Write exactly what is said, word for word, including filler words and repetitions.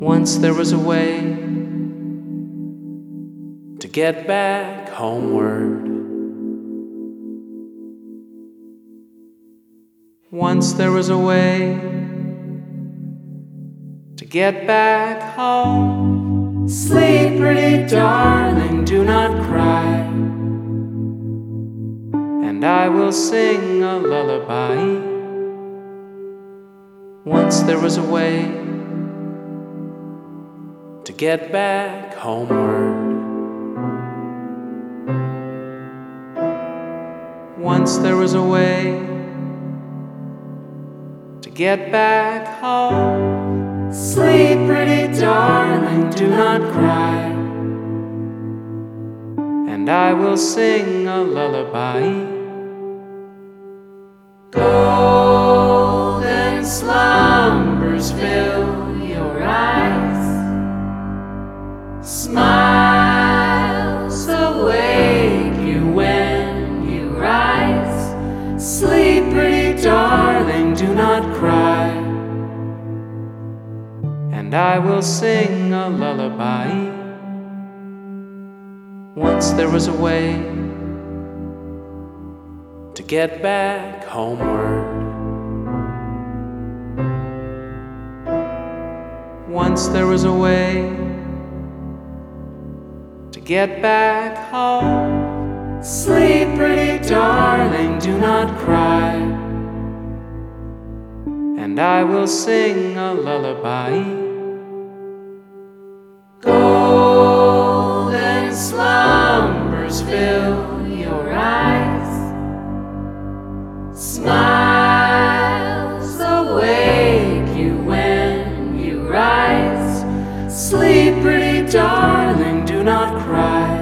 Once there was a way to get back homeward. Once there was a way to get back home. Sleep, pretty darling, do not cry, and I will sing a lullaby. Once there was a way to get back homeward. Once there was a way to get back home. Sleep, pretty darling, do not cry, and I will sing a lullaby. Golden slumbers fill your eyes, smiles awake you when you rise. Sleep, pretty darling, do not cry, and I will sing a lullaby. Once there was a way to get back homeward. Once there was a way to get back home. Sleep, pretty darling, do not cry, and I will sing a lullaby. Golden slumbers fill your eyes, smiles awake you when you rise. Sleep, pretty darling, do not cry,